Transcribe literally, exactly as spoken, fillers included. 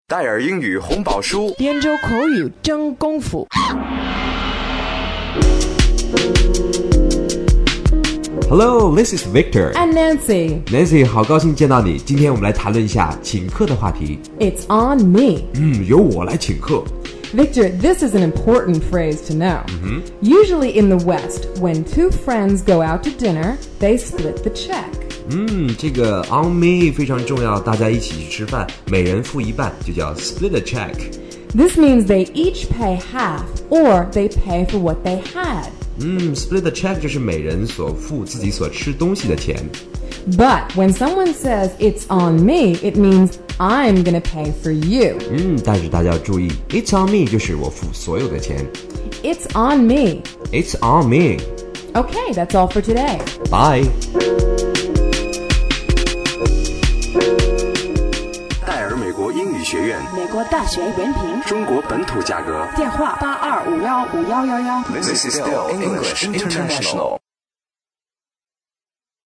戴尔英语红宝书， 编州口语真功夫。 Hello, this is Victor. And Nancy. Nancy, 好高興見到你。今天我們來談論一下請客的話題。 It's on me. 嗯，由我來請客。 Victor, this is an important phrase to know. Mm-hmm. Usually in the West, when two friends go out to dinner, they split the check. 嗯，这个 on me 非常重要，大家一起去吃飯，每人付一半，就叫 split a check. This means they each pay half, or they pay for what they had. 嗯 split a check 就是每人所付自己所吃東西的錢。 But when someone says it's on me, it means I'm gonna pay for you. 嗯，但是大家要注意 it's on me 就是我付所有的錢。 It's on me. It's on me. Okay, that's all for today. Bye. 戴尔美国英语学院， 美国大学文凭， 中国本土价格， 电话八二五幺五幺幺幺。 This is still English International.